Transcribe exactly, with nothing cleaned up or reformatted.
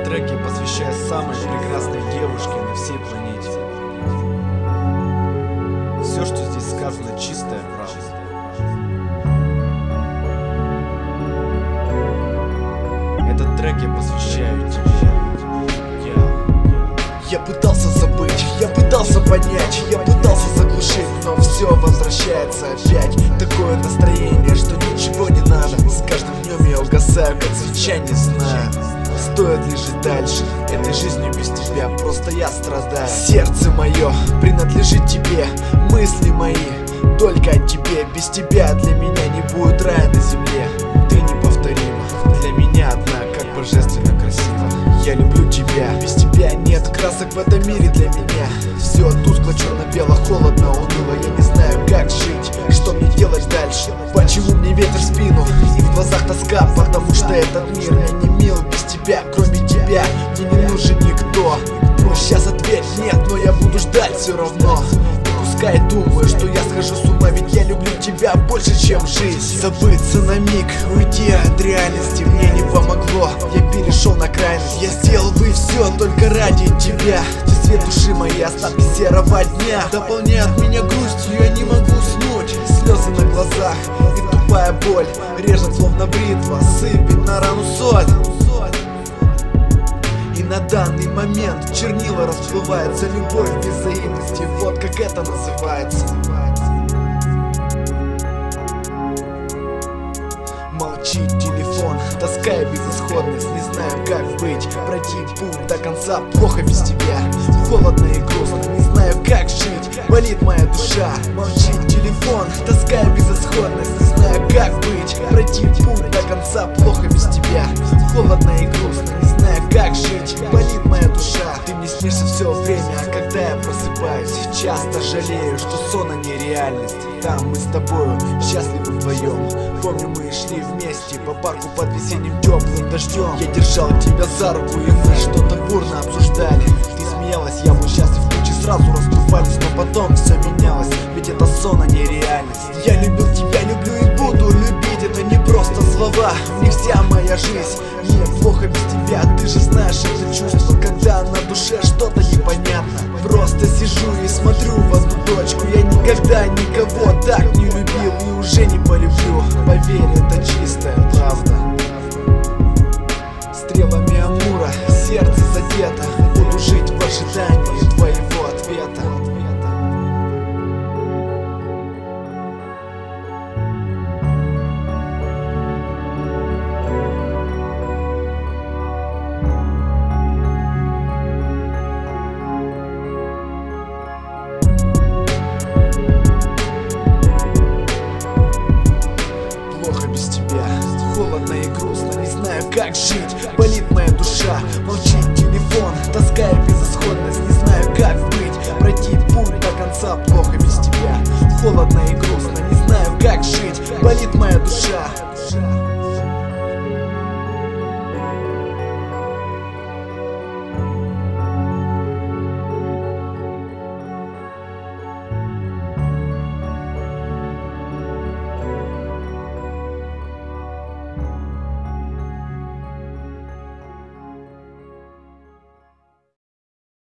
трек я посвящаю самой прекрасной девушке на всей планете. Все, что здесь сказано, чистая правда. Этот трек я посвящаю тебе. Я пытался забыть, я пытался понять, я пытался заглушить, но все возвращается опять. Такое настроение, что ничего не надо. С каждым днем я угасаю, как свеча, не знаю, стоит ли жить дальше этой жизнью без тебя, просто я страдаю. Сердце мое принадлежит тебе, мысли мои только о тебе. Без тебя для меня не будет рая на земле. Ты неповторима, для меня одна, как божественно красиво. Я люблю тебя, без тебя нет красок в этом мире для меня. Все тускло, черно-бело, холодно, уныло. Я не знаю, как жить, что мне делать дальше. Почему мне ветер в спину и в глазах тоска? Потому что этот мир мне не мил без тебя. Кроме тебя мне не нужен никто. Ну сейчас ответ нет, но я буду ждать все равно. Пускай думаю, что я схожу с ума, ведь я люблю тебя больше, чем жизнь. Забыться на миг, уйти от реальности мне не помогло. Я перешел на крайность, я сделал бы все только ради тебя. Ты свет души моей, остатки серого дня дополняют меня грустью, я не могу уснуть. Слезы на глазах и тупая боль режет словно бритва, сыпет на рану соль. И на данный момент чернила расплываются, любовь без взаимности, вот как это называется. Молчит телефон, тоская безысходность, не знаю как быть. Пройти путь до конца плохо без тебя, холодно и грустно, не знаю как жить, болит моя душа. Молчит телефон, тоская безысходность, не знаю как быть. Пройти путь до конца плохо без тебя, холодно и грустно, не знаю как жить, болит моя душа. Ты мне снишься все время, а когда я просыпаюсь, часто жалею, что сон, а не реальность. Там мы с тобою счастливы вдвоем. Помню, мы шли вместе по парку под весенним теплым дождем. Я держал тебя за руку, и мы что-то бурно обсуждали. Ты смеялась, я был счастлив, тучи сразу расступались, но потом все менялось, ведь это сон, а не реальность. Я любил тебя, люблю и буду любить, это не просто слова, в них вся моя жизнь. Мне плохо без тебя, ты же знаешь это чувство, когда на душе что-то непонятно. Просто сижу и смотрю в одну точку, я никогда никого так не любил и уже не полюблю. Поверь, это чистая правда. Стрелами Амура сердце задето, буду жить в ожидании твоего ответа. Холодно и грустно, не знаю как жить, болит моя душа. Молчит телефон, тоская безысходность, не знаю как быть. Пройти путь до конца плохо без тебя, холодно и грустно, не знаю как жить, болит моя душа.